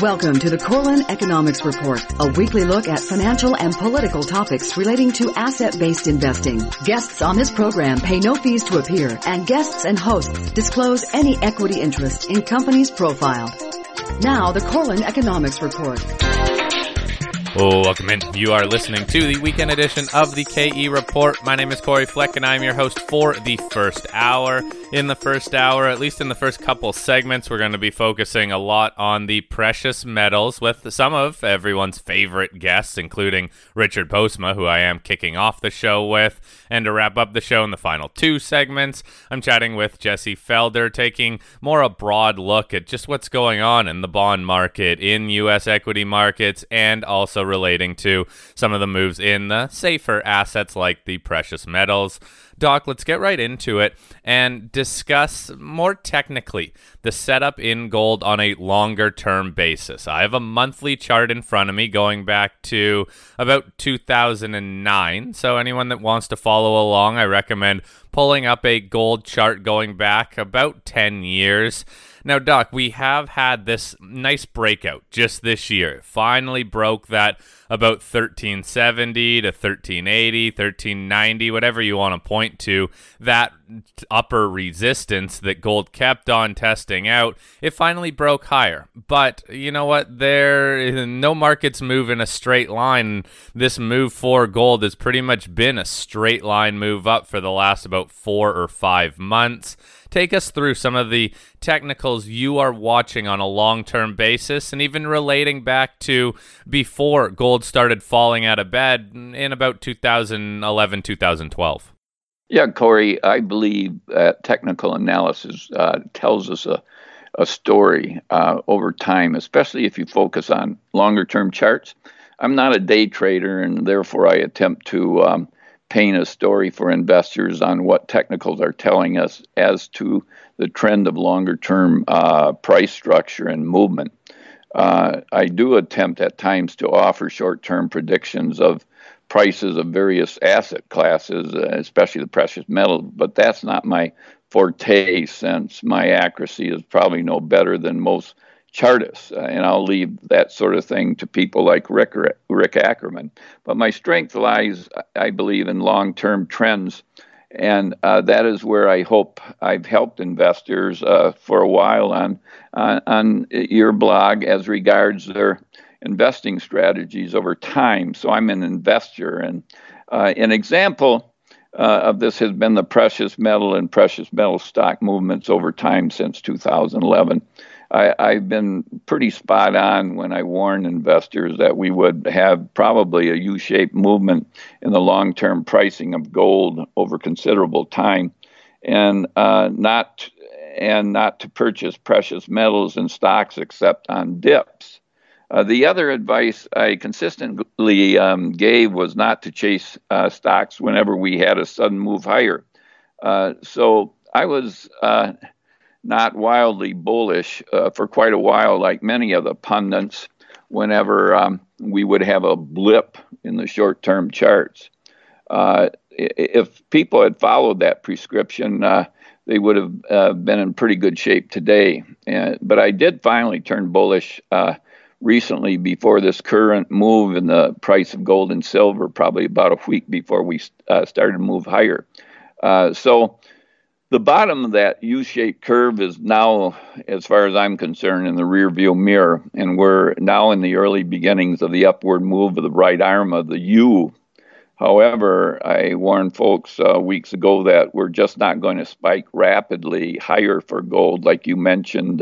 Welcome to the Corlin Economics Report, a weekly look at financial and political topics relating to asset-based investing. Guests on this program pay no fees to appear, and guests and hosts disclose any equity interest in companies profiled. Now, the Corlin Economics Report. Welcome in. You are listening to the weekend edition of the KE Report. My name is Corey Fleck, and I'm your host for the first hour. In the first hour, at least in the first couple segments, we're going to be focusing a lot on the precious metals with some of everyone's favorite guests, including Richard Postma, who I am kicking off the show with. And to wrap up the show in the final two segments, I'm chatting with Jesse Felder, taking more a broad look at just what's going on in the bond market, in U.S. equity markets, and also relating to some of the moves in the safer assets like the precious metals. Doc, let's get right into it and discuss more technically the setup in gold on a longer term basis. I have a monthly chart in front of me going back to about 2009. So anyone that wants to follow along, I recommend pulling up a gold chart going back about 10 years. Now, Doc, we have had this nice breakout just this year. Finally broke that about 1370 to 1380, 1390, whatever you want to point to, that upper resistance that gold kept on testing out. It finally broke higher. But you know what? No markets move in a straight line. This move for gold has pretty much been a straight line move up for the last about 4 or 5 months. Take us through some of the technicals you are watching on a long-term basis, and even relating back to before gold started falling out of bed in about 2011, 2012. Yeah, Corey, I believe that technical analysis tells us a story over time, especially if you focus on longer-term charts. I'm not a day trader, and therefore I attempt to paint a story for investors on what technicals are telling us as to the trend of longer-term price structure and movement. I do attempt at times to offer short-term predictions of prices of various asset classes, especially the precious metals, but that's not my forte, since my accuracy is probably no better than most chartists, and I'll leave that sort of thing to people like Rick Ackerman. But my strength lies, I believe, in long-term trends, and that is where I hope I've helped investors for a while on your blog as regards their investing strategies over time. So I'm an investor, and an example of this has been the precious metal and precious metal stock movements over time since 2011. I've been pretty spot on when I warn investors that we would have probably a U-shaped movement in the long-term pricing of gold over considerable time, and not to purchase precious metals and stocks except on dips. The other advice I consistently gave was not to chase stocks whenever we had a sudden move higher. So I was not wildly bullish for quite a while, like many of the pundits, whenever we would have a blip in the short-term charts. If people had followed that prescription, they would have been in pretty good shape today. But I did finally turn bullish recently before this current move in the price of gold and silver, probably about a week before we started to move higher. So the bottom of that U-shaped curve is now, as far as I'm concerned, in the rearview mirror, and we're now in the early beginnings of the upward move of the right arm of the U. However, I warned folks weeks ago that we're just not going to spike rapidly higher for gold, like you mentioned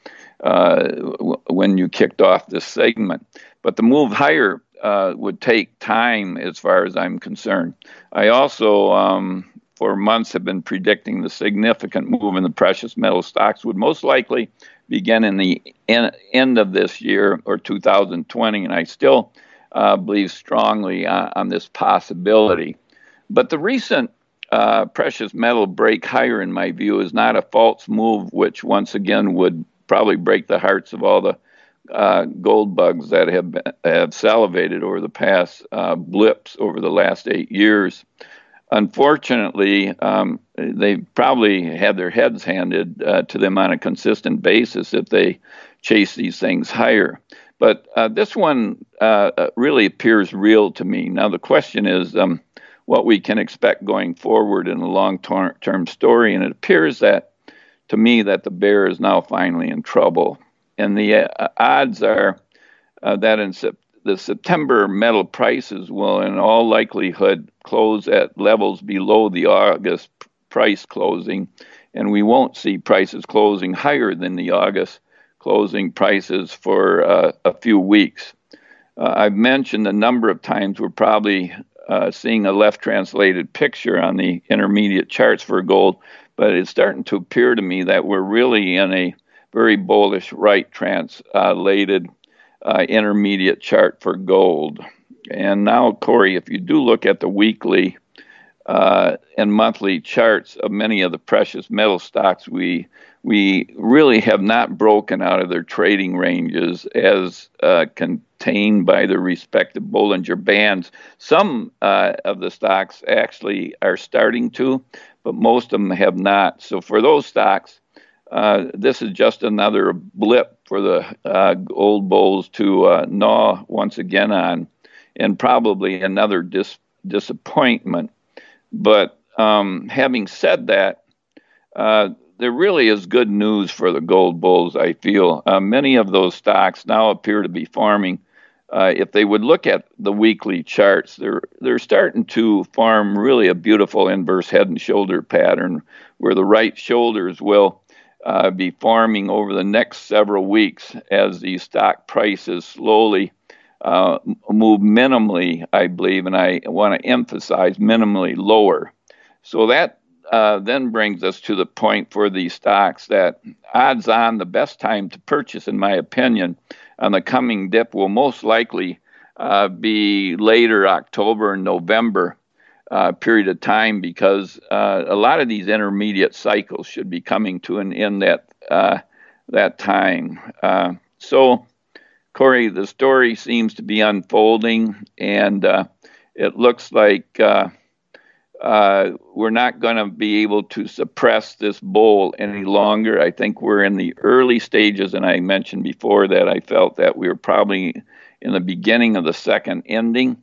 when you kicked off this segment. But the move higher would take time, as far as I'm concerned. I also for months have been predicting the significant move in the precious metal stocks would most likely begin in the end of this year or 2020, and I still believe strongly on this possibility. But the recent precious metal break higher, in my view, is not a false move, which once again would probably break the hearts of all the gold bugs that have salivated over the past blips over the last 8 years. Unfortunately, they probably had their heads handed to them on a consistent basis if they chase these things higher. But this one really appears real to me. Now, the question is what we can expect going forward in a long-term story. And it appears that, to me, that the bear is now finally in trouble. And the odds are that in the September metal prices will, in all likelihood, close at levels below the August price closing. And we won't see prices closing higher than the August closing prices for a few weeks. I've mentioned a number of times we're probably seeing a left translated picture on the intermediate charts for gold, but it's starting to appear to me that we're really in a very bullish right translated intermediate chart for gold. And now, Corey, if you do look at the weekly and monthly charts of many of the precious metal stocks, we really have not broken out of their trading ranges as contained by the respective Bollinger Bands. Some of the stocks actually are starting to, but most of them have not. So for those stocks, this is just another blip for the gold bulls to gnaw once again on, and probably another disappointment. But having said that, there really is good news for the gold bulls, I feel. Many of those stocks now appear to be farming. If they would look at the weekly charts, they're starting to farm really a beautiful inverse head and shoulder pattern where the right shoulders will be farming over the next several weeks as these stock prices slowly move minimally, I believe, and I want to emphasize minimally lower. So that then brings us to the point for these stocks that odds on the best time to purchase, in my opinion, on the coming dip will most likely be later October and November period of time, because a lot of these intermediate cycles should be coming to an end that time. So, Corey, the story seems to be unfolding, and it looks like we're not going to be able to suppress this bull any longer. I think we're in the early stages, and I mentioned before that I felt that we were probably in the beginning of the second inning,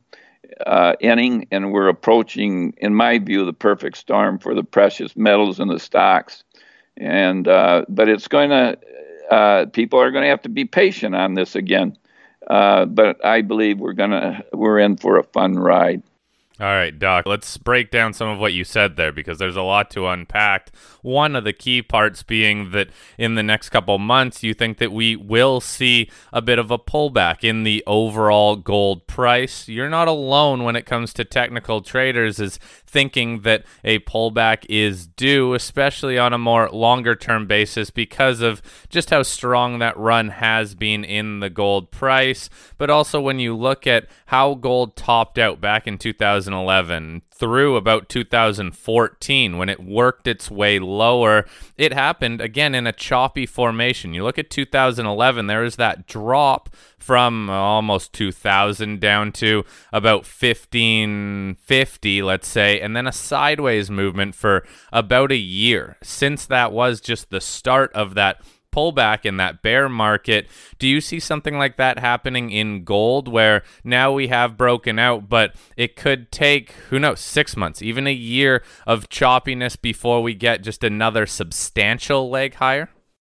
and we're approaching, in my view, the perfect storm for the precious metals and the stocks. And but it's going to, people are going to have to be patient on this again. But I believe we're in for a fun ride. All right, Doc, let's break down some of what you said there, because there's a lot to unpack. One of the key parts being that in the next couple months, you think that we will see a bit of a pullback in the overall gold price. You're not alone when it comes to technical traders as thinking that a pullback is due, especially on a more longer-term basis because of just how strong that run has been in the gold price. But also when you look at how gold topped out back in 2011 through about 2014 when it worked its way lower, it happened again in a choppy formation. You look at 2011, there is that drop from almost 2,000 down to about 1,550, let's say, and then a sideways movement for about a year. Since that was just the start of that pullback in that bear market, do you see something like that happening in gold, where now we have broken out, but it could take, who knows, 6 months, even a year of choppiness before we get just another substantial leg higher?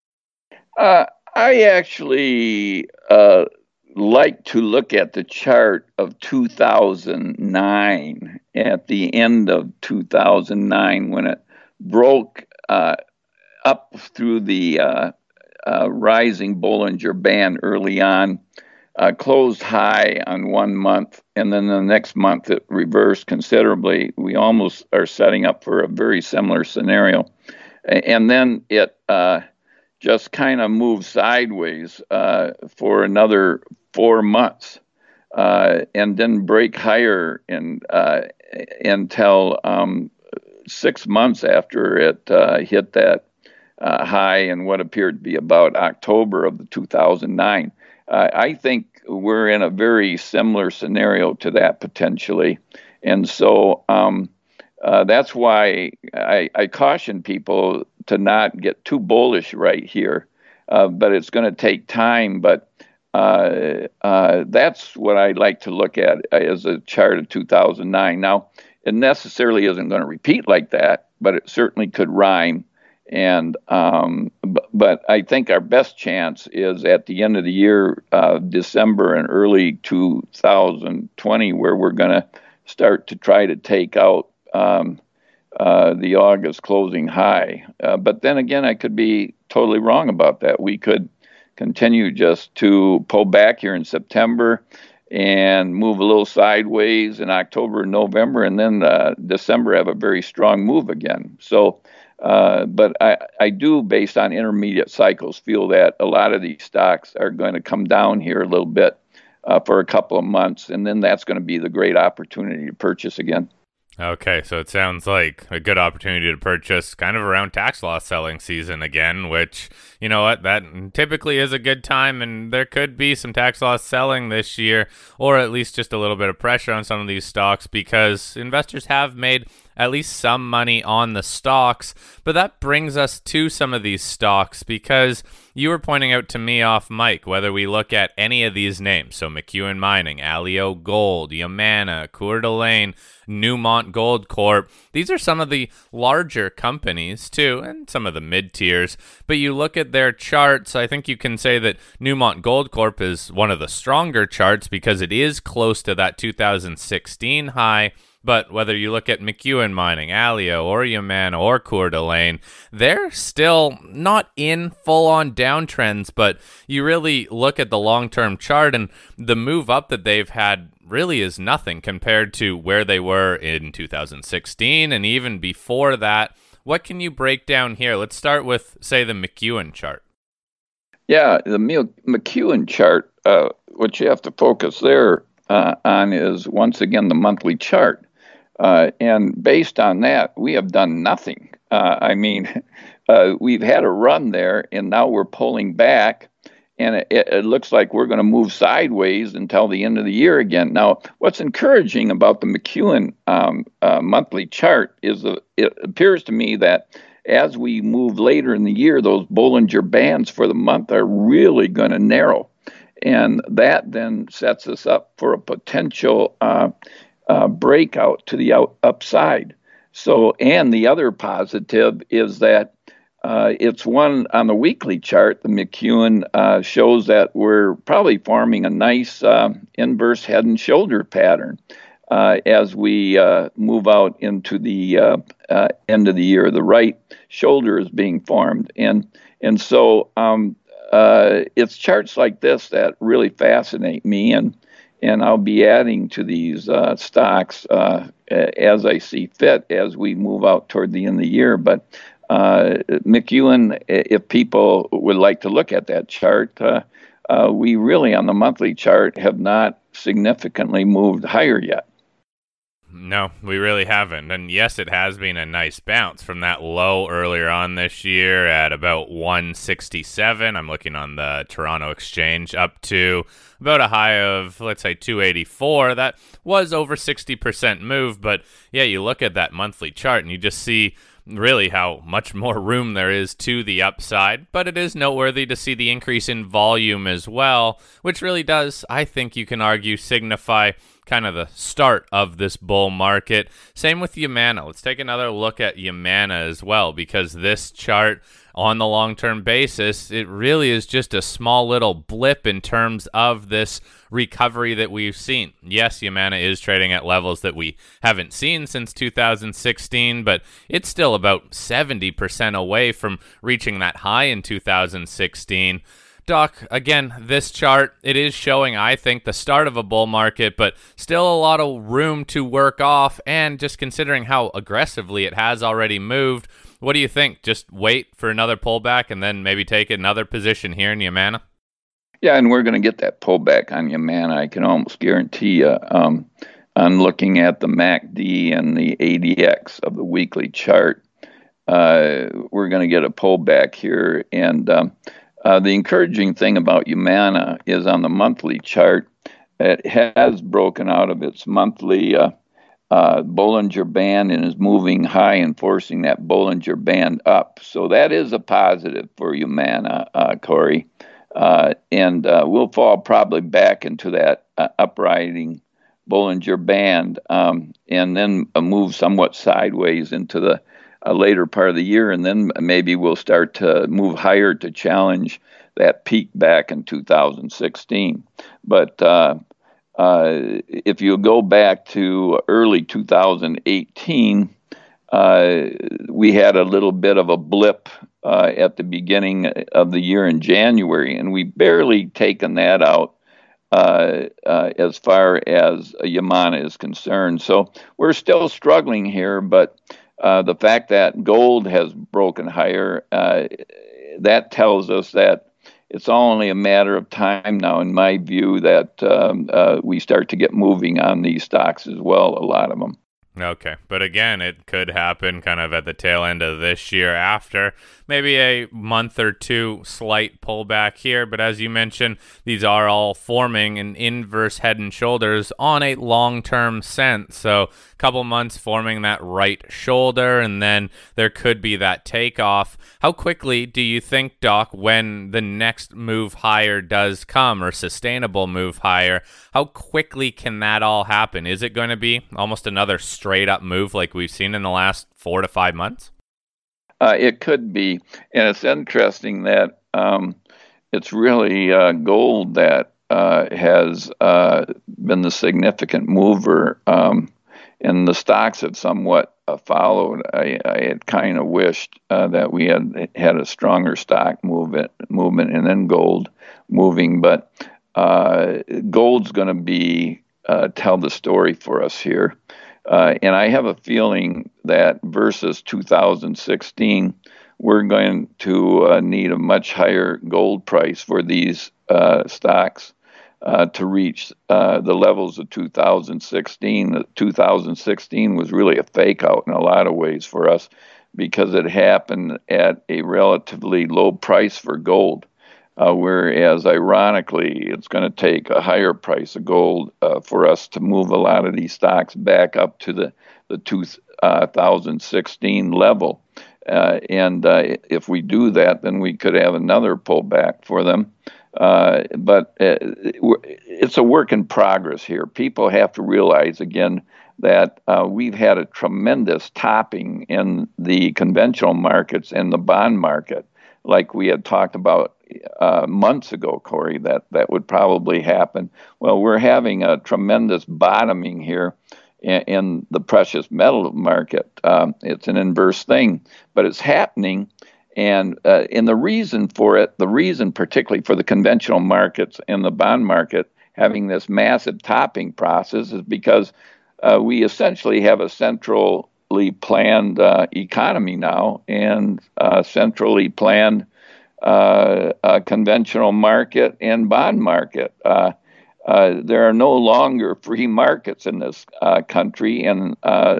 I actually like to look at the chart of 2009, at the end of 2009, when it broke up through the rising Bollinger Band early on, closed high on 1 month, and then the next month it reversed considerably. We almost are setting up for a very similar scenario. And then it just kind of moved sideways for another 4 months, and then break higher until 6 months after it hit that high in what appeared to be about October of 2009. I think we're in a very similar scenario to that potentially. And so that's why I caution people to not get too bullish right here. but it's going to take time. But that's what I like to look at as a chart of 2009. Now, it necessarily isn't going to repeat like that, but it certainly could rhyme. And but I think our best chance is at the end of the year, December and early 2020, where we're going to start to try to take out the August closing high. But then again, I could be totally wrong about that. We could continue just to pull back here in September and move a little sideways in October and November, and then December have a very strong move again. So, but I do, based on intermediate cycles, feel that a lot of these stocks are going to come down here a little bit for a couple of months, and then that's going to be the great opportunity to purchase again. Okay, so it sounds like a good opportunity to purchase kind of around tax loss selling season again, which, you know what, that typically is a good time, and there could be some tax loss selling this year, or at least just a little bit of pressure on some of these stocks because investors have made at least some money on the stocks. But that brings us to some of these stocks because you were pointing out to me off mic whether we look at any of these names. So McEwen Mining, Alio Gold, Yamana, Coeur d'Alene, Newmont Gold Corp. These are some of the larger companies too, and some of the mid-tiers. But you look at their charts, I think you can say that Newmont Gold Corp is one of the stronger charts because it is close to that 2016 high. But whether you look at McEwen Mining, Alio, or Yamana, or Coeur d'Alene, they're still not in full-on downtrends, but you really look at the long-term chart, and the move up that they've had really is nothing compared to where they were in 2016, and even before that. What can you break down here? Let's start with, say, the McEwen chart. Yeah, the McEwen chart, what you have to focus there on is, once again, the monthly chart. And based on that, we have done nothing. We've had a run there, and now we're pulling back, and it looks like we're going to move sideways until the end of the year again. Now, what's encouraging about the McEwen monthly chart is it appears to me that as we move later in the year, those Bollinger Bands for the month are really going to narrow. And that then sets us up for a potential breakout to the upside. So, and the other positive is that it's one on the weekly chart. The McEwen shows that we're probably forming a nice inverse head and shoulder pattern as we move out into the end of the year. The right shoulder is being formed, and so it's charts like this that really fascinate me, and I'll be adding to these stocks as I see fit as we move out toward the end of the year. But McEwen, if people would like to look at that chart, we really on the monthly chart have not significantly moved higher yet. No, we really haven't. And yes, it has been a nice bounce from that low earlier on this year at about 167. I'm looking on the Toronto Exchange, up to about a high of, let's say, 284. That was over 60% move. But yeah, you look at that monthly chart and you just see really how much more room there is to the upside. But it is noteworthy to see the increase in volume as well, which really does, I think you can argue, signify kind of the start of this bull market. Same with Yamana. Let's take another look at Yamana as well, because this chart on the long-term basis, it really is just a small little blip in terms of this recovery that we've seen. Yes, Yamana is trading at levels that we haven't seen since 2016, but it's still about 70% away from reaching that high in 2016. Doc, again, this chart, it is showing, I think, the start of a bull market, but still a lot of room to work off, and just considering how aggressively it has already moved, what do you think? Just wait for another pullback and then maybe take another position here in Yamana? Yeah, and we're going to get that pullback on Yamana, I can almost guarantee you. On looking at the MACD and the ADX of the weekly chart, we're going to get a pullback here, and the encouraging thing about Yamana is on the monthly chart, it has broken out of its monthly Bollinger Band and is moving high and forcing that Bollinger Band up. So that is a positive for Humana, Corey. And we'll fall probably back into that upriding Bollinger Band and then move somewhat sideways into the later part of the year. And then maybe we'll start to move higher to challenge that peak back in 2016. But if you go back to early 2018, we had a little bit of a blip at the beginning of the year in January, and we barely taken that out as far as Humana is concerned. So we're still struggling here, but the fact that gold has broken higher, that tells us that it's only a matter of time now, in my view, that we start to get moving on these stocks as well, a lot of them. Okay, but again, it could happen kind of at the tail end of this year after maybe a month or two slight pullback here. But as you mentioned, these are all forming an inverse head and shoulders on a long-term sense. So a couple months forming that right shoulder, and then there could be that takeoff. How quickly do you think, Doc, when the next move higher does come, or sustainable move higher, how quickly can that all happen? Is it going to be almost another straight up move like we've seen in the last 4 to 5 months? It could be, and it's interesting that it's really gold that has been the significant mover, and the stocks have somewhat followed. I had kind of wished that we had a stronger stock movement, and then gold moving, but gold's going to be tell the story for us here. And I have a feeling that versus 2016, we're going to need a much higher gold price for these stocks to reach the levels of 2016. 2016 was really a fake out in a lot of ways for us because it happened at a relatively low price for gold. Whereas, ironically, it's going to take a higher price of gold for us to move a lot of these stocks back up to the 2016 level. And if we do that, then we could have another pullback for them. But it's a work in progress here. People have to realize, again, that we've had a tremendous topping in the conventional markets and the bond market, like we had talked about months ago, Corey, that would probably happen. Well, we're having a tremendous bottoming here in the precious metal market. It's an inverse thing, but it's happening. And the reason for it, the reason particularly for the conventional markets and the bond market having this massive topping process is because we essentially have a centrally planned economy now, and centrally planned conventional market and bond market. There are no longer free markets in this country, and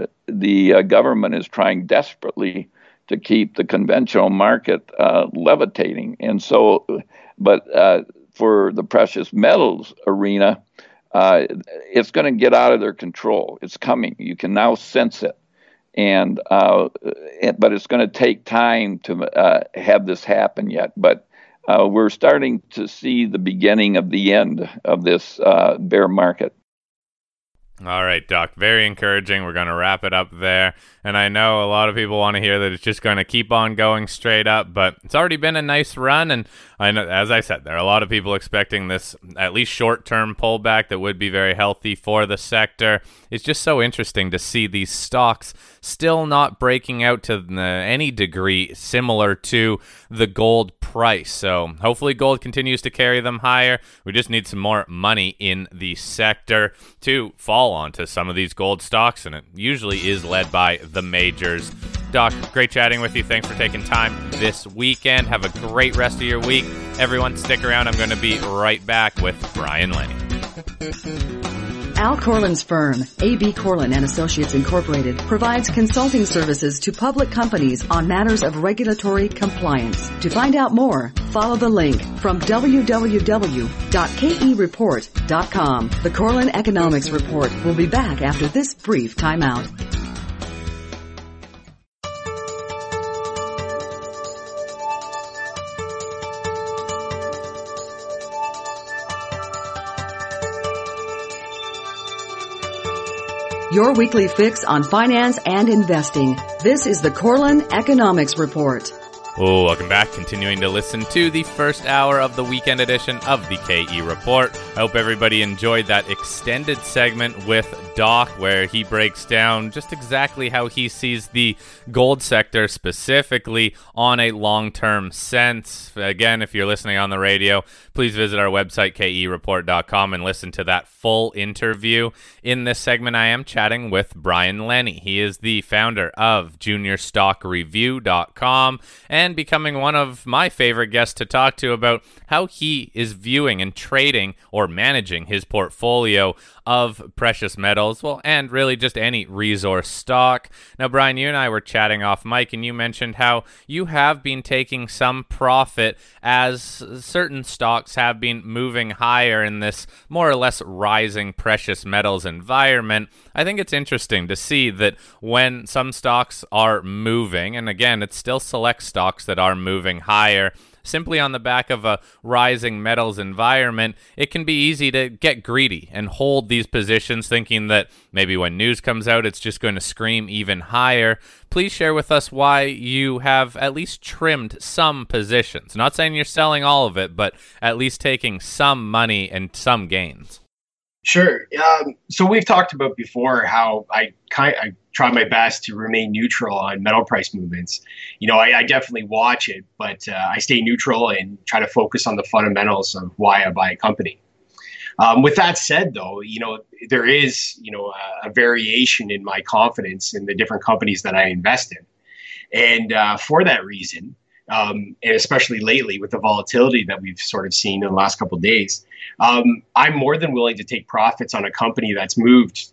the government is trying desperately to keep the conventional market levitating. And so, but for the precious metals arena, it's going to get out of their control. It's coming. You can now sense it. And but it's going to take time to have this happen yet. But we're starting to see the beginning of the end of this bear market. All right, Doc, very encouraging. We're going to wrap it up there. And I know a lot of people want to hear that it's just going to keep on going straight up, but it's already been a nice run. And I know, as I said, there are a lot of people expecting this at least short-term pullback that would be very healthy for the sector. It's just so interesting to see these stocks still not breaking out to any degree similar to the gold price. So hopefully gold continues to carry them higher. We just need some more money in the sector to fall onto some of these gold stocks, and it usually is led by the majors. Doc, great chatting with you. Thanks for taking time this weekend. Have a great rest of your week. Everyone, stick around. I'm going to be right back with Brian Lenny. Al Corlin's firm, A.B. Corlin and Associates Incorporated, provides consulting services to public companies on matters of regulatory compliance. To find out more, follow the link from www.kereport.com. The Corlin Economics Report will be back after this brief timeout. Your weekly fix on finance and investing. This is the Corlin Economics Report. Oh, welcome back. Continuing to listen to the first hour of the weekend edition of the KE Report. I hope everybody enjoyed that extended segment with Doc, where he breaks down just exactly how he sees the gold sector specifically on a long-term sense. Again, if you're listening on the radio, please visit our website, kereport.com, and listen to that full interview. In this segment, I am chatting with Brian Lenny. He is the founder of JuniorStockReview.com and becoming one of my favorite guests to talk to about how he is viewing and trading or managing his portfolio of precious metals, well, and really just any resource stock. Now, Brian, you and I were chatting off mic, and you mentioned how you have been taking some profit as certain stocks have been moving higher in this more or less rising precious metals environment. I think it's interesting to see that when some stocks are moving, and again, it's still select stocks that are moving higher, simply on the back of a rising metals environment, it can be easy to get greedy and hold these positions thinking that maybe when news comes out, it's just going to scream even higher. Please share with us why you have at least trimmed some positions. Not saying you're selling all of it, but at least taking some money and some gains. Sure. So we've talked about before how I try my best to remain neutral on metal price movements. I definitely watch it, but I stay neutral and try to focus on the fundamentals of why I buy a company. With that said, though, there is, a variation in my confidence in the different companies that I invest in. And for that reason, and especially lately with the volatility that we've sort of seen in the last couple of days, I'm more than willing to take profits on a company that's moved,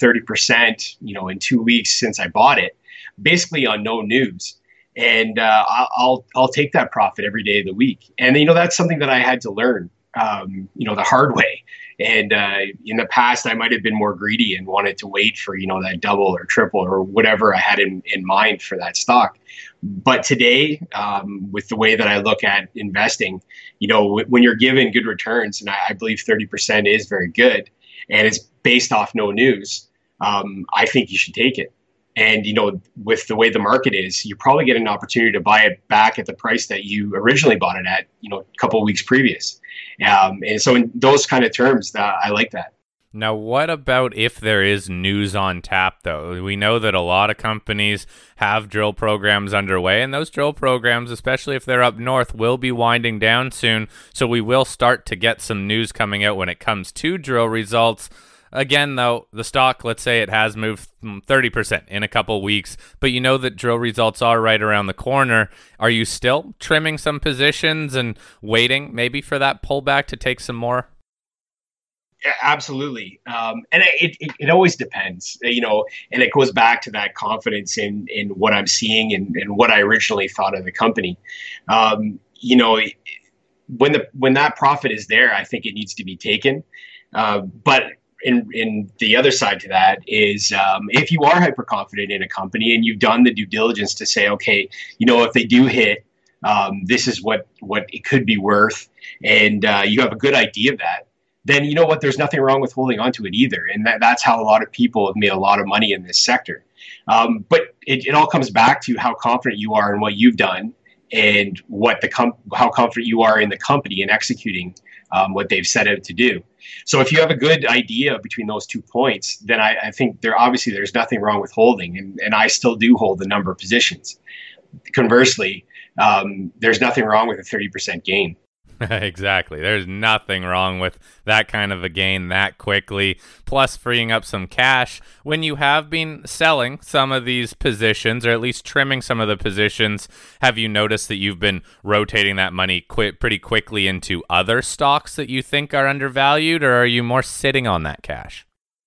30%, in 2 weeks since I bought it, basically on no news. And I'll take that profit every day of the week. And, that's something that I had to learn, the hard way. And in the past, I might have been more greedy and wanted to wait for, that double or triple or whatever I had in mind for that stock. But today, with the way that I look at investing, when you're given good returns, and I believe 30% is very good, and it's based off no news, I think you should take it. And, with the way the market is, you probably get an opportunity to buy it back at the price that you originally bought it at, a couple of weeks previous. And so in those kind of terms, I like that. Now, what about if there is news on tap, though? We know that a lot of companies have drill programs underway, and those drill programs, especially if they're up north, will be winding down soon. So we will start to get some news coming out when it comes to drill results. Again, though, the stock, let's say it has moved 30% in a couple weeks, but you know that drill results are right around the corner. Are you still trimming some positions and waiting maybe for that pullback to take some more? Yeah, absolutely. And it always depends, and it goes back to that confidence in what I'm seeing and what I originally thought of the company. When that profit is there, I think it needs to be taken. But in the other side to that is if you are hyper confident in a company and you've done the due diligence to say, okay, if they do hit, this is what it could be worth, and you have a good idea of that, then you know what, there's nothing wrong with holding on to it either. And that's how a lot of people have made a lot of money in this sector. But it all comes back to how confident you are in what you've done and how confident you are in the company in executing what they've set out to do. So if you have a good idea between those 2 points, then I think there's nothing wrong with holding. And I still do hold a number of positions. Conversely, there's nothing wrong with a 30% gain. Exactly. There's nothing wrong with that kind of a gain that quickly, plus freeing up some cash. When you have been selling some of these positions, or at least trimming some of the positions, have you noticed that you've been rotating that money pretty quickly into other stocks that you think are undervalued, or are you more sitting on that cash?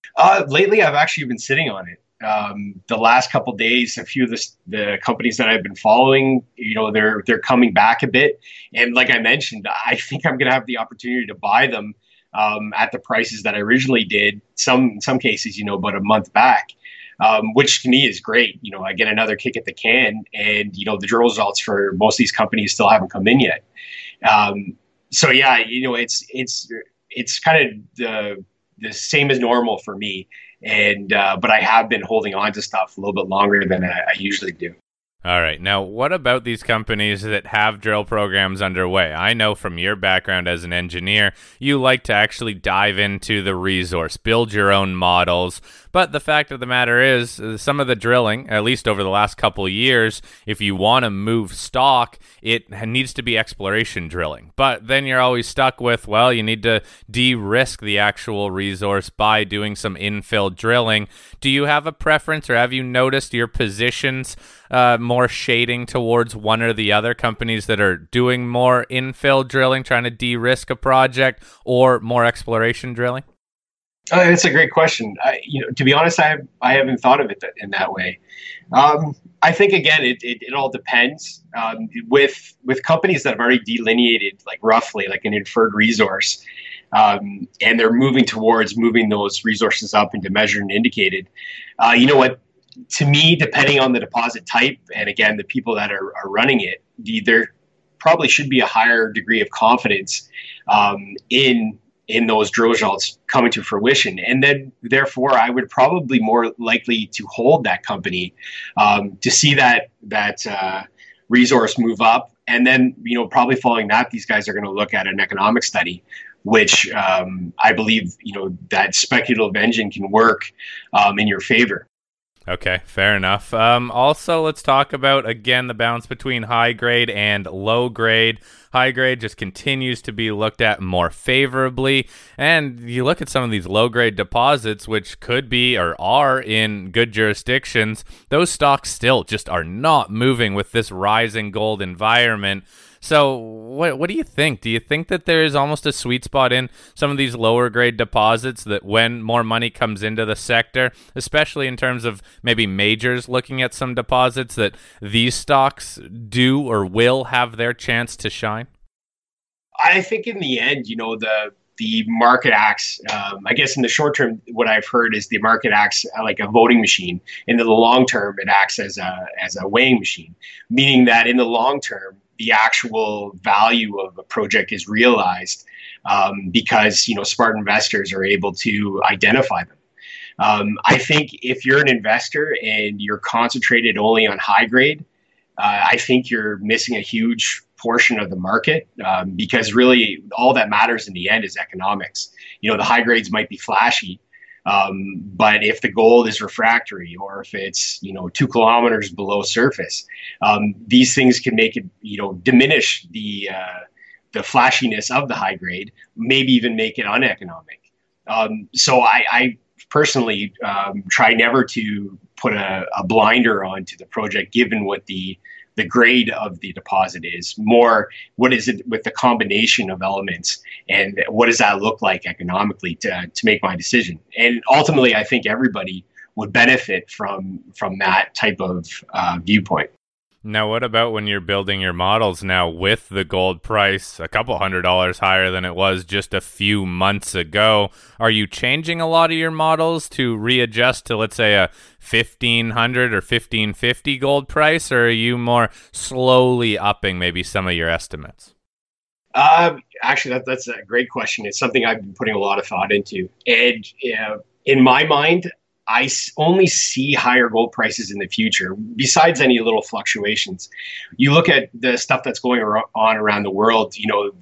Lately, I've actually been sitting on it. The last couple of days, a few of the companies that I've been following, they're coming back a bit. And like I mentioned, I think I'm going to have the opportunity to buy them at the prices that I originally did. In some cases, about a month back, which to me is great. I get another kick at the can, and the drill results for most of these companies still haven't come in yet. So yeah, it's kind of the same as normal for me. And but I have been holding on to stuff a little bit longer than I usually do. All right. Now, what about these companies that have drill programs underway? I know from your background as an engineer, you like to actually dive into the resource, build your own models. But the fact of the matter is, some of the drilling, at least over the last couple of years, if you want to move stock, it needs to be exploration drilling. But then you're always stuck with, well, you need to de-risk the actual resource by doing some infill drilling. Do you have a preference, or have you noticed your positions more shading towards one or the other, companies that are doing more infill drilling, trying to de-risk a project, or more exploration drilling? That's a great question. To be honest, I haven't thought of it in that way. I think again, it all depends. With companies that have already delineated, like roughly, like an inferred resource, and they're moving towards moving those resources up into measured and indicated. You know what? To me, depending on the deposit type, and again, the people that are running it, there probably should be a higher degree of confidence in those drill results coming to fruition. And then therefore I would probably more likely to hold that company to see that resource move up. And then, probably following that, these guys are going to look at an economic study, which I believe, that speculative engine can work in your favor. Okay, fair enough. Also, let's talk about, again, the balance between high grade and low grade. High grade just continues to be looked at more favorably. And you look at some of these low grade deposits, which could be or are in good jurisdictions. Those stocks still just are not moving with this rising gold environment. So what do you think? Do you think that there is almost a sweet spot in some of these lower grade deposits, that when more money comes into the sector, especially in terms of maybe majors looking at some deposits, that these stocks do or will have their chance to shine? I think in the end, the market acts, I guess in the short term, what I've heard is the market acts like a voting machine. And in the long term, it acts as a weighing machine, meaning that in the long term, the actual value of a project is realized because, smart investors are able to identify them. I think if you're an investor and you're concentrated only on high grade, I think you're missing a huge portion of the market because really all that matters in the end is economics. The high grades might be flashy, but if the gold is refractory, or if it's 2 kilometers below surface, these things can make it diminish the flashiness of the high grade, maybe even make it uneconomic. So I personally try never to put a blinder onto the project, given what the grade of the deposit is. More, what is it with the combination of elements, and what does that look like economically to make my decision? And ultimately, I think everybody would benefit from that type of viewpoint. Now, what about when you're building your models now with the gold price a couple $100 higher than it was just a few months ago? Are you changing a lot of your models to readjust to, let's say, a $1,500 or $1,550 gold price, or are you more slowly upping maybe some of your estimates? Actually, that's a great question. It's something I've been putting a lot of thought into. And in my mind, I only see higher gold prices in the future, besides any little fluctuations. You look at the stuff that's going on around the world,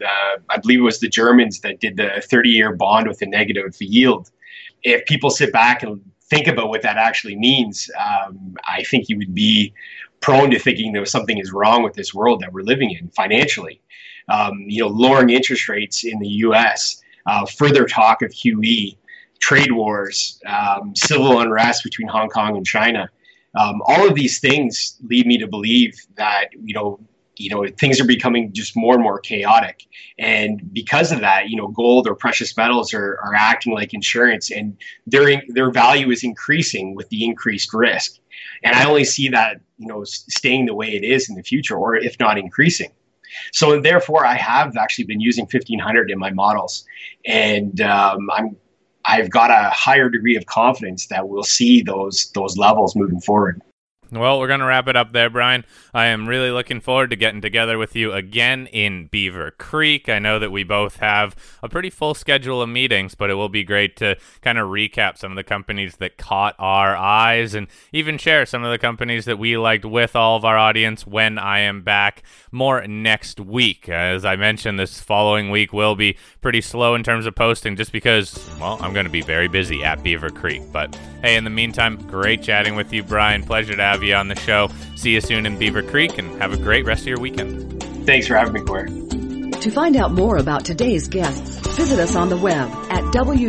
I believe it was the Germans that did the 30-year bond with a negative yield. If people sit back and think about what that actually means, I think you would be prone to thinking there was something is wrong with this world that we're living in financially. Lowering interest rates in the U.S., further talk of QE, trade wars, civil unrest between Hong Kong and China. All of these things lead me to believe that, things are becoming just more and more chaotic. And because of that, gold or precious metals are acting like insurance, and their value is increasing with the increased risk. And I only see that, staying the way it is in the future, or if not increasing. So therefore, I have actually been using 1500 in my models, and I've got a higher degree of confidence that we'll see those levels moving forward. Well, we're going to wrap it up there, Brian. I am really looking forward to getting together with you again in Beaver Creek. I know that we both have a pretty full schedule of meetings, but it will be great to kind of recap some of the companies that caught our eyes and even share some of the companies that we liked with all of our audience when I am back more next week. As I mentioned, this following week will be pretty slow in terms of posting just because, well, I'm going to be very busy at Beaver Creek. But hey, in the meantime, great chatting with you, Brian. Pleasure to have you on the show. See you soon in Beaver Creek, and have a great rest of your weekend. Thanks for having me, Corey. To find out more about today's guests, visit us on the web at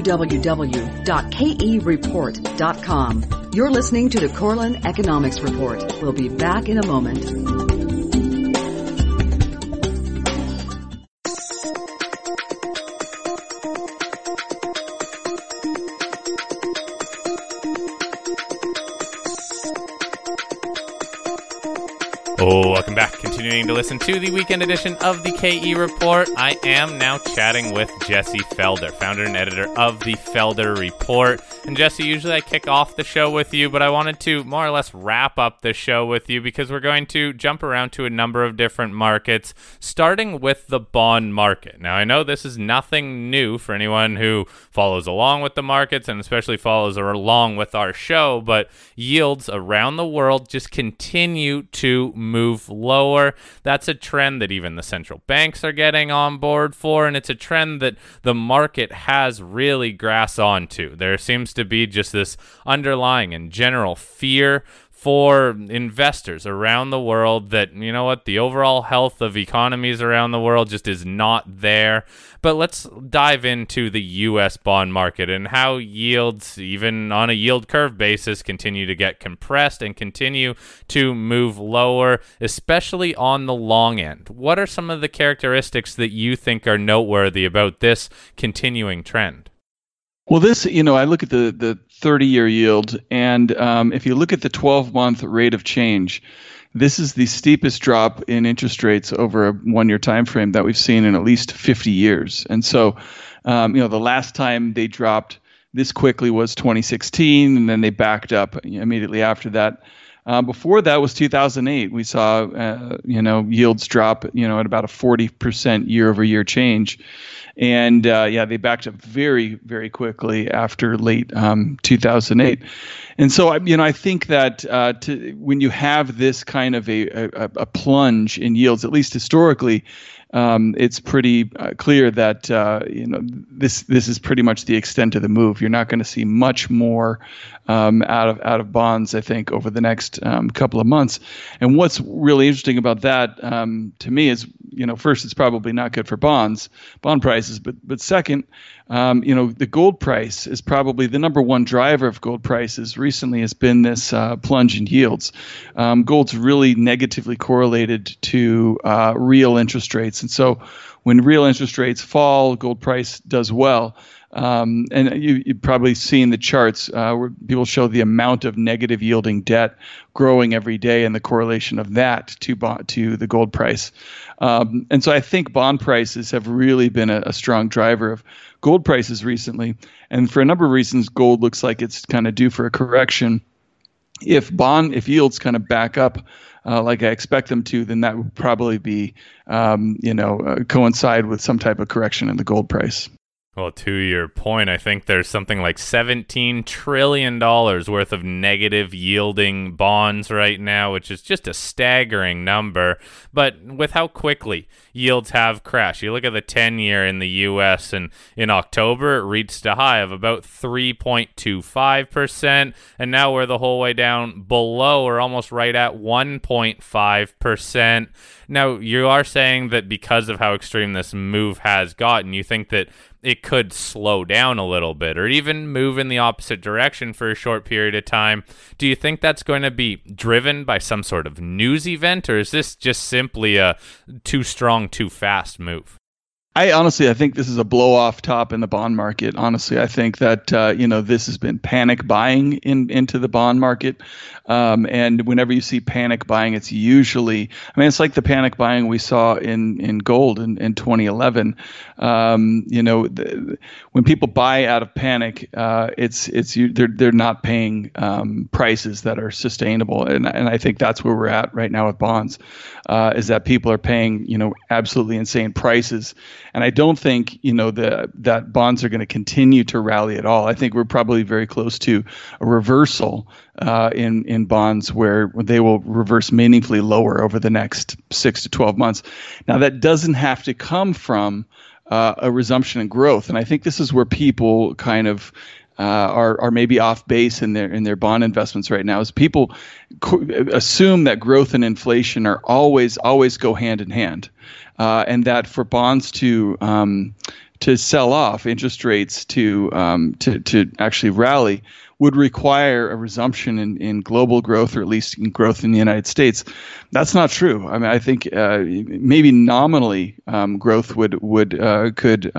www.kereport.com. You're listening to the Corlin Economics Report. We'll be back in a moment. Oh, welcome back. Continuing to listen to the weekend edition of the KE Report. I am now chatting with Jesse Felder, founder and editor of the Felder Report. And Jesse, usually I kick off the show with you, but I wanted to more or less wrap up the show with you because we're going to jump around to a number of different markets, starting with the bond market. Now, I know this is nothing new for anyone who follows along with the markets and especially follows along with our show, but yields around the world just continue to move lower. That's a trend that even the central banks are getting on board for, and it's a trend that the market has really grasped onto. There seems to be just this underlying and general fear for investors around the world that, the overall health of economies around the world just is not there. But let's dive into the U.S. bond market and how yields, even on a yield curve basis, continue to get compressed and continue to move lower, especially on the long end. What are some of the characteristics that you think are noteworthy about this continuing trend? Well, this, I look at the 30-year yield, and if you look at the 12-month rate of change, this is the steepest drop in interest rates over a one-year time frame that we've seen in at least 50 years. And so, the last time they dropped this quickly was 2016, and then they backed up immediately after that. Before that was 2008. We saw, yields drop, at about a 40% year-over-year change. And they backed up very, very quickly after late 2008. And so, I think that when you have this kind of a plunge in yields, at least historically, it's pretty clear that this is pretty much the extent of the move. You're not going to see much more out of bonds, I think, over the next couple of months. And what's really interesting about that to me is, first, it's probably not good for bond prices, but second, the gold price is probably the number one driver of gold prices recently has been this plunge in yields. Gold's really negatively correlated to real interest rates. And so when real interest rates fall, gold price does well. And you've probably seen the charts where people show the amount of negative yielding debt growing every day and the correlation of that to the gold price. And so I think bond prices have really been a strong driver of gold prices recently. And for a number of reasons, gold looks like it's kind of due for a correction. If yields kind of back up like I expect them to, then that would probably be, coincide with some type of correction in the gold price. Well, to your point, I think there's something like $17 trillion worth of negative yielding bonds right now, which is just a staggering number. But with how quickly yields have crashed, you look at the 10-year in the U.S., and in October it reached a high of about 3.25%, and now we're the whole way down below or almost right at 1.5%. Now, you are saying that because of how extreme this move has gotten, you think that it could slow down a little bit or even move in the opposite direction for a short period of time. Do you think that's going to be driven by some sort of news event, or is this just simply a too strong, too fast move? I think this is a blow off top in the bond market. Honestly, I think that this has been panic buying into the bond market, and whenever you see panic buying, it's usually, it's like the panic buying we saw in gold in 2011. When people buy out of panic, they're not paying prices that are sustainable, and I think that's where we're at right now with bonds, is that people are paying absolutely insane prices. And I don't think, that bonds are going to continue to rally at all. I think we're probably very close to a reversal in bonds where they will reverse meaningfully lower over the next 6 to 12 months. Now, that doesn't have to come from a resumption in growth. And I think this is where people kind of are maybe off base in their bond investments right now, is people assume that growth and inflation are always go hand in hand. And that for bonds to sell off, interest rates to actually rally, would require a resumption in global growth, or at least in growth in the United States. That's not true. I think maybe nominally growth could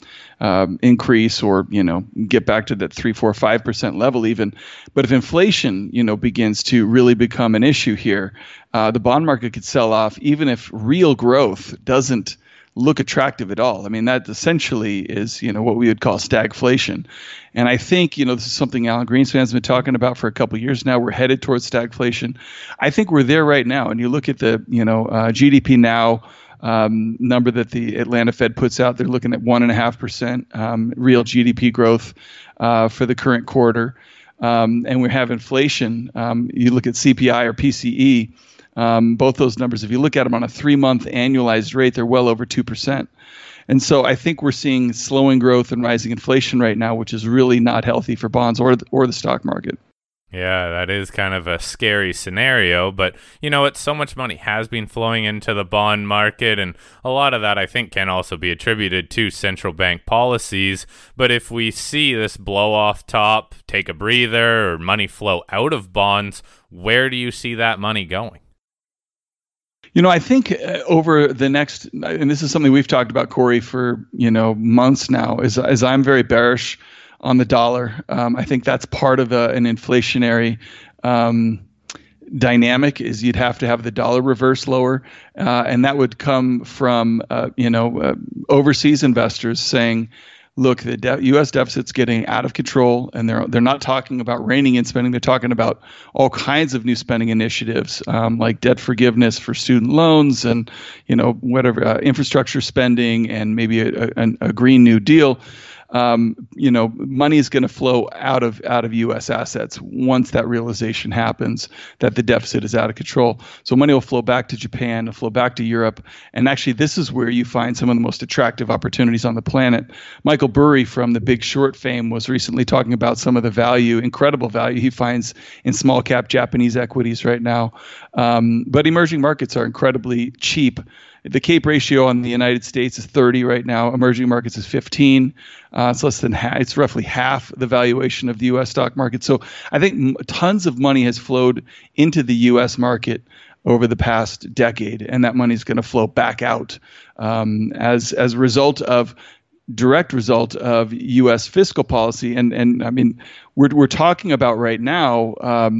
increase, or get back to that 3, 4, 5% level even. But if inflation begins to really become an issue here, the bond market could sell off even if real growth doesn't look attractive at all. That essentially is, what we would call stagflation. And I think, this is something Alan Greenspan's been talking about for a couple of years now. We're headed towards stagflation. I think we're there right now. And you look at the, GDP now number that the Atlanta Fed puts out, they're looking at 1.5% real GDP growth for the current quarter. And we have inflation. You look at CPI or PCE, both those numbers, if you look at them on a 3-month annualized rate, they're well over 2%. And so I think we're seeing slowing growth and rising inflation right now, which is really not healthy for bonds or the stock market. Yeah, that is kind of a scary scenario, but so much money has been flowing into the bond market, and a lot of that I think can also be attributed to central bank policies. But if we see this blow off top, take a breather, or money flow out of bonds, where do you see that money going? I think over the next, and this is something we've talked about, Corey, for months now, is I'm very bearish on the dollar. I think that's part of an inflationary dynamic, is you'd have to have the dollar reverse lower, and that would come from overseas investors saying, look, the U.S. deficit's getting out of control, and they're not talking about reining in spending. They're talking about all kinds of new spending initiatives, like debt forgiveness for student loans, and whatever infrastructure spending, and maybe a Green New Deal. Money is going to flow out of U.S. assets once that realization happens that the deficit is out of control. So money will flow back to Japan, it'll flow back to Europe, and actually this is where you find some of the most attractive opportunities on the planet. Michael Burry from The Big Short fame was recently talking about some of the incredible value he finds in small cap Japanese equities right now. But emerging markets are incredibly cheap. The CAPE ratio on the United States is 30 right now. Emerging markets is 15. It's less than half. It's roughly half the valuation of the U.S. stock market. So I think tons of money has flowed into the U.S. market over the past decade, and that money is going to flow back out as a direct result of U.S. fiscal policy. And we're talking about right now,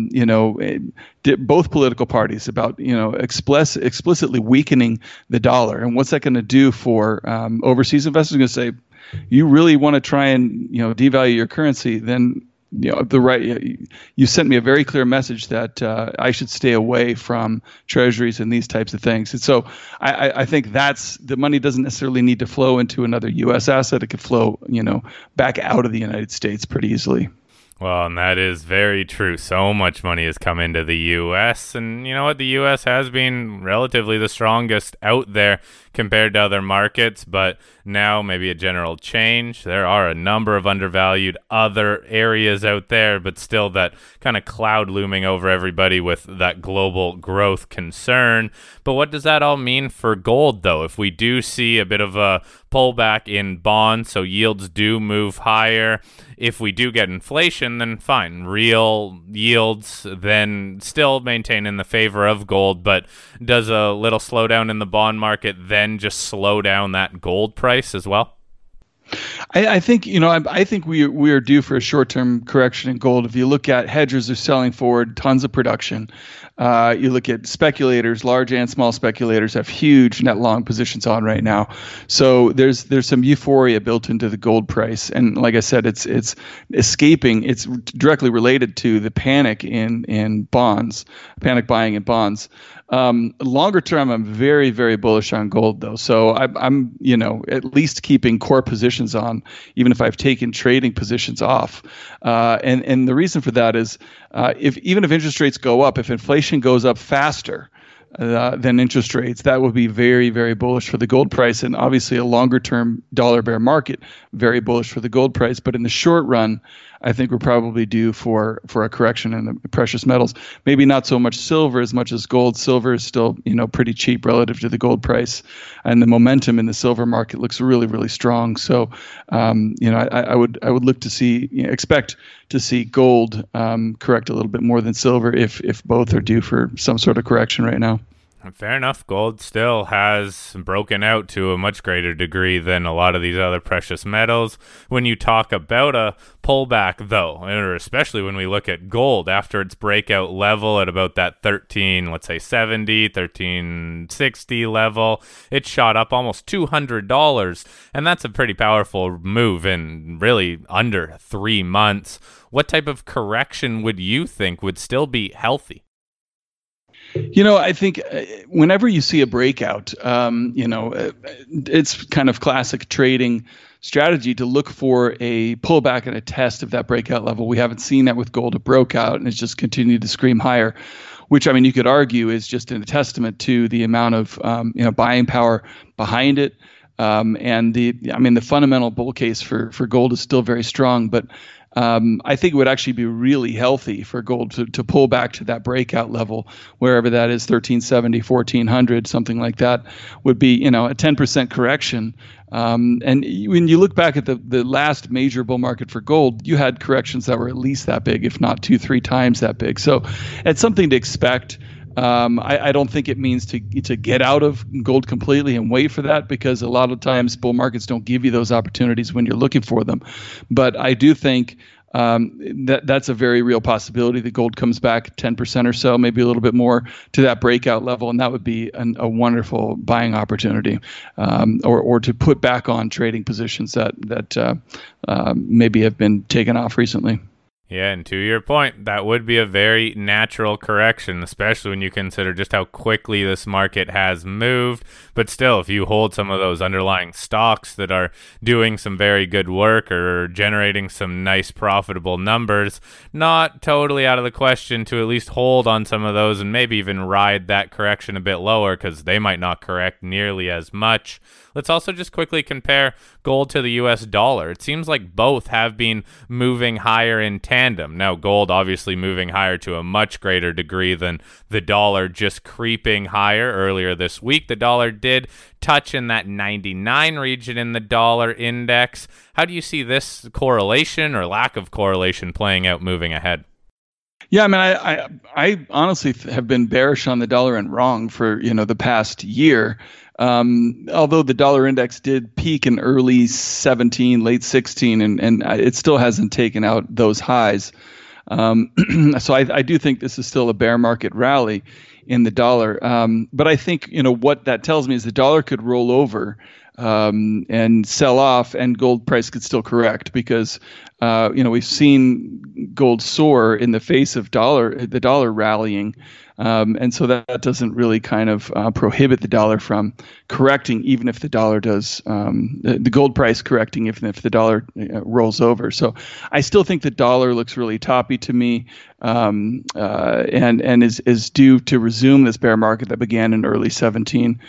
both political parties about, explicitly weakening the dollar. And what's that going to do for overseas investors? Going to say, you really want to try and, devalue your currency, then, you sent me a very clear message that I should stay away from treasuries and these types of things. And so I think the money doesn't necessarily need to flow into another U.S. asset. It could flow, back out of the United States pretty easily. Well, and that is very true. So much money has come into the U.S., and you know what? The U.S. has been relatively the strongest out there compared to other markets, but now maybe a general change. There are a number of undervalued other areas out there, but still that kind of cloud looming over everybody with that global growth concern. But what does that all mean for gold, though? If we do see a bit of a pullback in bonds, so yields do move higher, if we do get inflation, then fine. Real yields then still maintain in the favor of gold, but does a little slowdown in the bond market then just slow down that gold price as well? I think I think we are due for a short-term correction in gold. If you look at hedgers are selling forward tons of production. You look at speculators, large and small speculators have huge net long positions on right now. So there's some euphoria built into the gold price, and like I said, it's escaping. It's directly related to the panic in bonds, panic buying in bonds. Longer term, I'm very, very bullish on gold, though. So I'm at least keeping core positions on, even if I've taken trading positions off. And the reason for that is, if interest rates go up, if inflation goes up faster than interest rates, that would be very, very bullish for the gold price. And obviously, a longer term dollar bear market, very bullish for the gold price. But in the short run, I think we're probably due for a correction in the precious metals. Maybe not so much silver as much as gold. Silver is still pretty cheap relative to the gold price, and the momentum in the silver market looks really, really strong. So I would look to expect to see gold correct a little bit more than silver if both are due for some sort of correction right now. Fair enough. Gold still has broken out to a much greater degree than a lot of these other precious metals. When you talk about a pullback, though, or especially when we look at gold after its breakout level at about that 1360 level, it shot up almost $200, and that's a pretty powerful move in really under 3 months. What type of correction would you think would still be healthy? I think whenever you see a breakout, it's kind of classic trading strategy to look for a pullback and a test of that breakout level. We haven't seen that with gold. It broke out and it's just continued to scream higher, which you could argue is just a testament to the amount of buying power behind it. And the fundamental bull case for gold is still very strong, but I think it would actually be really healthy for gold to pull back to that breakout level, wherever that is, 1370, 1400, something like that, would be a 10% correction. And when you look back at the last major bull market for gold, you had corrections that were at least that big, if not 2-3 times that big. So it's something to expect. I don't think it means to get out of gold completely and wait for that, because a lot of times bull markets don't give you those opportunities when you're looking for them. But I do think that's a very real possibility that gold comes back 10% or so, maybe a little bit more, to that breakout level, and that would be a wonderful buying opportunity, or to put back on trading positions that maybe have been taken off recently. Yeah, and to your point, that would be a very natural correction, especially when you consider just how quickly this market has moved. But still, if you hold some of those underlying stocks that are doing some very good work or generating some nice profitable numbers, not totally out of the question to at least hold on some of those and maybe even ride that correction a bit lower, because they might not correct nearly as much. Let's also just quickly compare gold to the US dollar. It seems like both have been moving higher in tandem. Now, gold obviously moving higher to a much greater degree than the dollar just creeping higher earlier this week. The dollar did touch in that 99 region in the dollar index. How do you see this correlation or lack of correlation playing out moving ahead? Yeah, I honestly have been bearish on the dollar and wrong for the past year. Although the dollar index did peak in early 17, late 16, and it still hasn't taken out those highs. So I do think this is still a bear market rally in the dollar. But I think what that tells me is the dollar could roll over and sell off, and gold price could still correct, because we've seen gold soar in the face of the dollar rallying. And so that doesn't really kind of prohibit the dollar from correcting, even if the dollar does, the gold price correcting, if the dollar rolls over. So I still think the dollar looks really toppy to me, and is due to resume this bear market that began in early 17.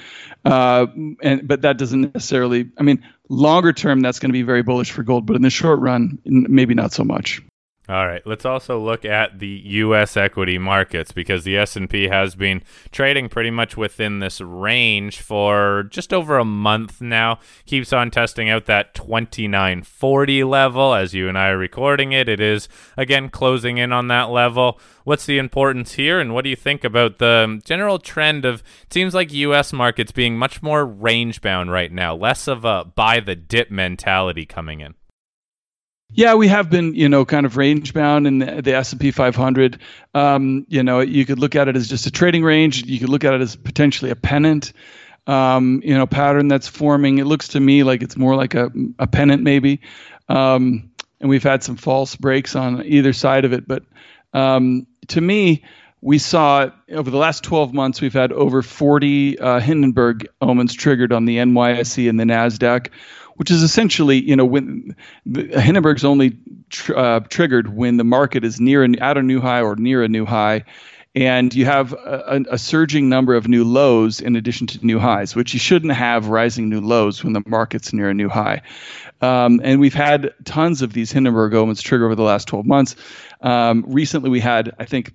But that doesn't necessarily, I mean, longer term, that's going to be very bullish for gold, but in the short run, maybe not so much. All right, let's also look at the U.S. equity markets, because the S&P has been trading pretty much within this range for just over a month now. Keeps on testing out that 2940 level. As you and I are recording it, it is, again, closing in on that level. What's the importance here, and what do you think about the general trend of, it seems like U.S. markets being much more range-bound right now, less of a buy-the-dip mentality coming in? Yeah, we have been, kind of range bound in the S&P 500. You could look at it as just a trading range. You could look at it as potentially a pennant, pattern that's forming. It looks to me like it's more like a pennant maybe. And we've had some false breaks on either side of it. But to me, we saw over the last 12 months, we've had over 40 Hindenburg omens triggered on the NYSE and the NASDAQ, which is essentially, when Hindenburg's only triggered when the market is at a new high or near a new high, and you have a surging number of new lows in addition to new highs, which you shouldn't have rising new lows when the market's near a new high. And we've had tons of these Hindenburg omens trigger over the last 12 months. Recently, we had, I think,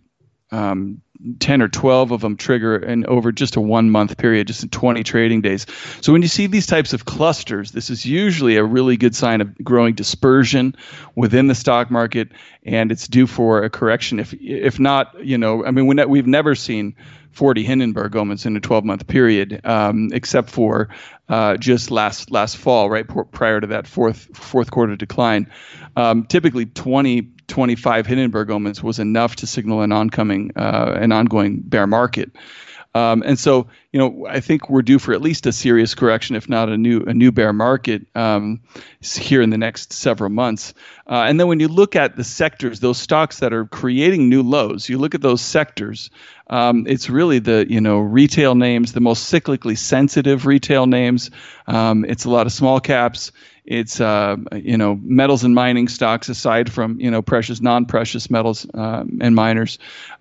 10 or 12 of them trigger in over just a 1 month period, just in 20 trading days. So when you see these types of clusters, this is usually a really good sign of growing dispersion within the stock market, and it's due for a correction. If not, we've never seen 40 Hindenburg omens in a 12-month period, except for just last fall, right prior to that fourth quarter decline. Typically 25 Hindenburg omens was enough to signal an ongoing bear market. And so, I think we're due for at least a serious correction, if not a new bear market here in the next several months. And then when you look at the sectors, those stocks that are creating new lows, you look at those sectors, it's really the, retail names, the most cyclically sensitive retail names. It's a lot of small caps. It's, metals and mining stocks aside from, precious, non-precious metals and miners.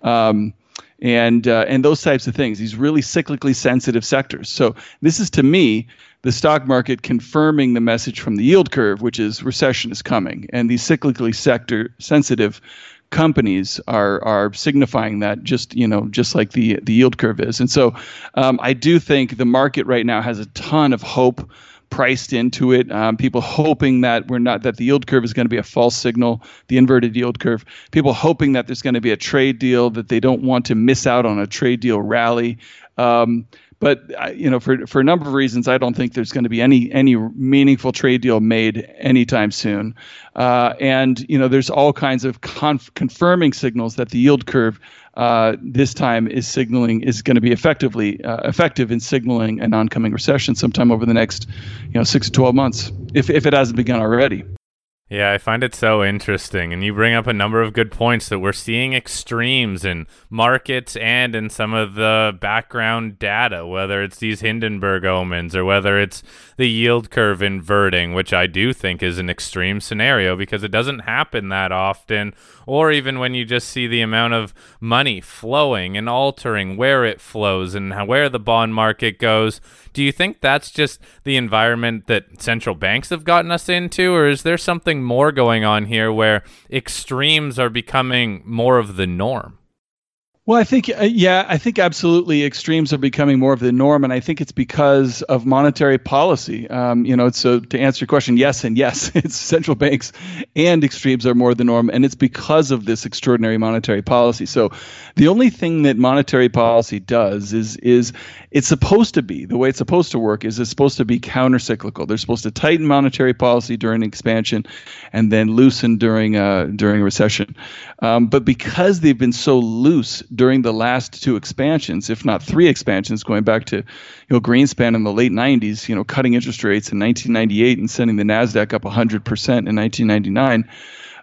And those types of things, these really cyclically sensitive sectors. So this is, to me, the stock market confirming the message from the yield curve, which is recession is coming. And these cyclically sector sensitive companies are signifying that, just like the yield curve is. And so I do think the market right now has a ton of hope priced into it. People hoping that that the yield curve is going to be a false signal, the inverted yield curve. People hoping that there's going to be a trade deal, that they don't want to miss out on a trade deal rally. But for a number of reasons, I don't think there's going to be any meaningful trade deal made anytime soon. And there's all kinds of confirming signals that the yield curve this time is going to be effective in signaling an oncoming recession sometime over the next 6 to 12 months, if it hasn't begun already. Yeah, I find it so interesting, and you bring up a number of good points that we're seeing extremes in markets and in some of the background data, whether it's these Hindenburg omens or whether it's the yield curve inverting, which I do think is an extreme scenario because it doesn't happen that often, or even when you just see the amount of money flowing and altering where it flows and where the bond market goes. Do you think that's just the environment that central banks have gotten us into, or is there something more going on here where extremes are becoming more of the norm? Well, I think absolutely extremes are becoming more of the norm, and I think it's because of monetary policy. So to answer your question, yes and yes, it's central banks and extremes are more the norm, and it's because of this extraordinary monetary policy. So the only thing that monetary policy does is it's supposed to be, the way it's supposed to work is it's supposed to be counter-cyclical. They're supposed to tighten monetary policy during expansion and then loosen during a recession. But because they've been so loose during the last two expansions, if not three expansions, going back to Greenspan in the late 90s, cutting interest rates in 1998 and sending the NASDAQ up 100% in 1999,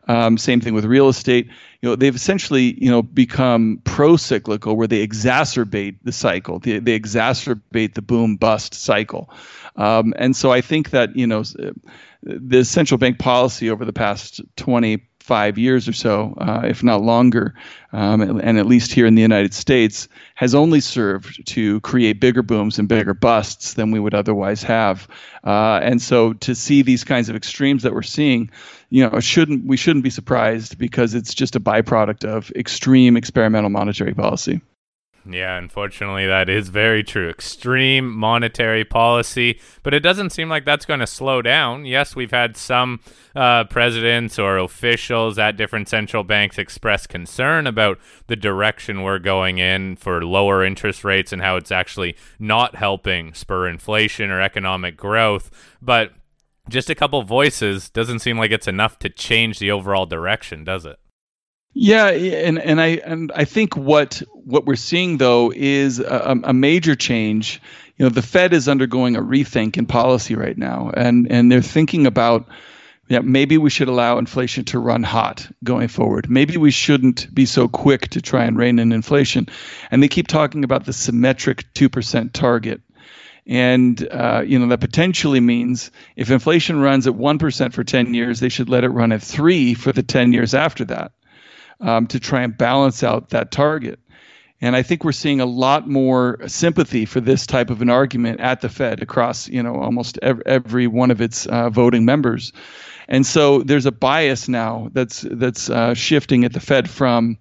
Same thing with real estate. They've essentially, become pro-cyclical, where they exacerbate the cycle. They exacerbate the boom-bust cycle. And so I think that, the central bank policy over the past 25 years or so, if not longer, and at least here in the United States, has only served to create bigger booms and bigger busts than we would otherwise have. And so to see these kinds of extremes that we're seeing, we shouldn't be surprised, because it's just a byproduct of extreme experimental monetary policy. Yeah, unfortunately, that is very true. Extreme monetary policy, but it doesn't seem like that's going to slow down. Yes, we've had some presidents or officials at different central banks express concern about the direction we're going in for lower interest rates and how it's actually not helping spur inflation or economic growth. But just a couple voices doesn't seem like it's enough to change the overall direction, does it? Yeah, and I think what we're seeing, though, is a major change. The Fed is undergoing a rethink in policy right now, and they're thinking about, maybe we should allow inflation to run hot going forward. Maybe we shouldn't be so quick to try and rein in inflation. And they keep talking about the symmetric 2% target. And, that potentially means if inflation runs at 1% for 10 years, they should let it run at 3% for the 10 years after that. To try and balance out that target. And I think we're seeing a lot more sympathy for this type of an argument at the Fed across, almost every one of its voting members. And so there's a bias now that's shifting at the Fed from,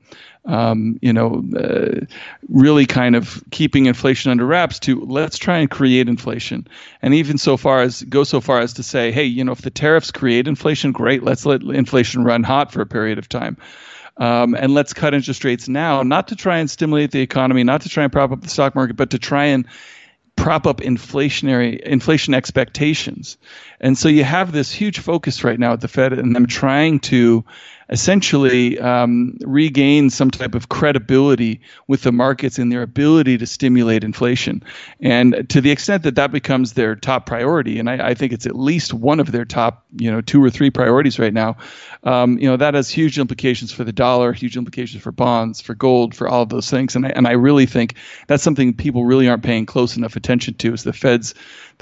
really kind of keeping inflation under wraps to let's try and create inflation. And even go so far as to say, hey, if the tariffs create inflation, great, let's let inflation run hot for a period of time. And let's cut interest rates now, not to try and stimulate the economy, not to try and prop up the stock market, but to try and prop up inflation expectations. And so you have this huge focus right now at the Fed, and them trying to essentially regain some type of credibility with the markets in their ability to stimulate inflation. And to the extent that becomes their top priority, and I think it's at least one of their top, 2 or 3 priorities right now, that has huge implications for the dollar, huge implications for bonds, for gold, for all of those things. And I really think that's something people really aren't paying close enough attention to, is the Fed's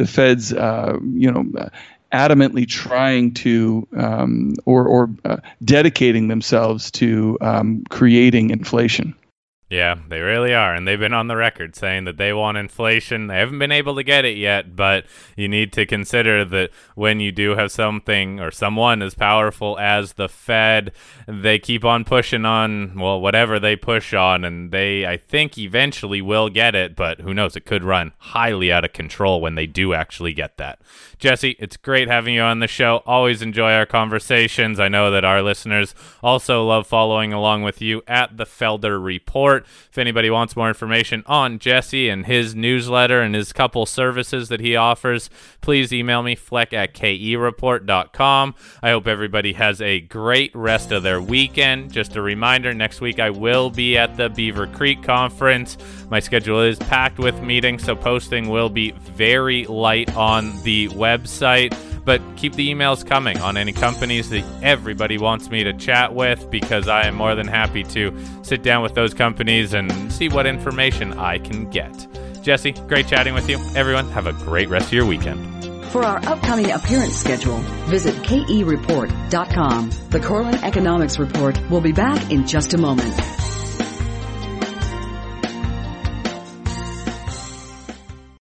adamantly trying to or dedicating themselves to creating inflation. Yeah, they really are, and they've been on the record saying that they want inflation. They haven't been able to get it yet, but you need to consider that when you do have something or someone as powerful as the Fed, they keep on pushing on, whatever they push on, and they, I think, eventually will get it, but who knows, it could run highly out of control when they do actually get that. Jesse, it's great having you on the show. Always enjoy our conversations. I know that our listeners also love following along with you at the Felder Report. If anybody wants more information on Jesse and his newsletter and his couple services that he offers, please email me, fleck@kereport.com. I hope everybody has a great rest of their weekend. Just a reminder, next week I will be at the Beaver Creek Conference. My schedule is packed with meetings, so posting will be very light on the website. But keep the emails coming on any companies that everybody wants me to chat with, because I am more than happy to sit down with those companies and see what information I can get. Jesse, great chatting with you. Everyone, have a great rest of your weekend. For our upcoming appearance schedule, visit kereport.com. The Corlin Economics Report will be back in just a moment.